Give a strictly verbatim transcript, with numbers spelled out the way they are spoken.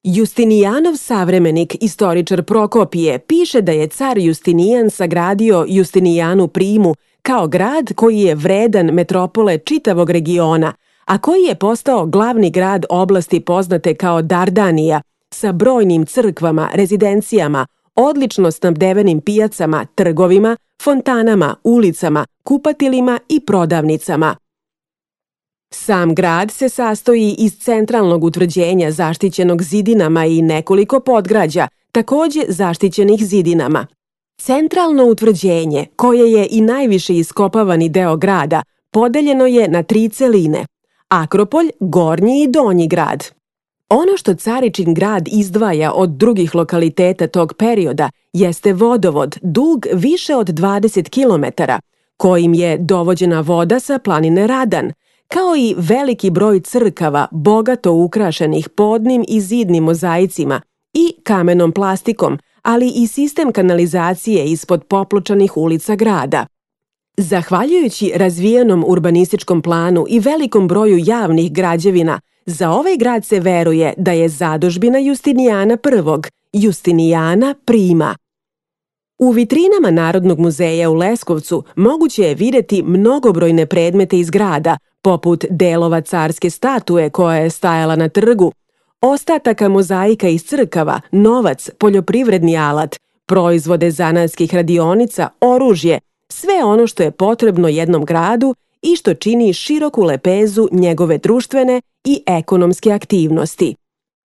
Justinijanov savremenik, istoričar Prokopije, piše da je car Justinijan sagradio Justinijanu Primu kao grad koji je vredan metropole čitavog regiona, a koji je postao glavni grad oblasti poznate kao Dardanija, sa brojnim crkvama, rezidencijama, odlično snabdevenim pijacama, trgovima, fontanama, ulicama, kupatilima i prodavnicama. Sam grad se sastoji iz centralnog utvrđenja zaštićenog zidinama i nekoliko podgrađa, takođe zaštićenih zidinama. Centralno utvrđenje, koje je i najviše iskopavani deo grada, podeljeno je na tri celine: Akropolj, Gornji i Donji grad. Ono što Caričin grad izdvaja od drugih lokaliteta tog perioda jeste vodovod dug više od dvadeset kilometara, kojim je dovođena voda sa planine Radan, kao i veliki broj crkava bogato ukrašenih podnim i zidnim mozaicima i kamenom plastikom, ali i sistem kanalizacije ispod popločanih ulica grada. Zahvaljujući razvijenom urbanističkom planu i velikom broju javnih građevina, za ovaj grad se veruje da je zadužbina Justinijana prvog, Justinijana Prima. U vitrinama Narodnog muzeja u Leskovcu moguće je videti mnogobrojne predmete iz grada, poput delova carske statue koja je stajala na trgu, ostataka mozaika iz crkava, novac, poljoprivredni alat, proizvode zanatskih radionica, oružje, sve ono što je potrebno jednom gradu i što čini široku lepezu njegove društvene i ekonomske aktivnosti.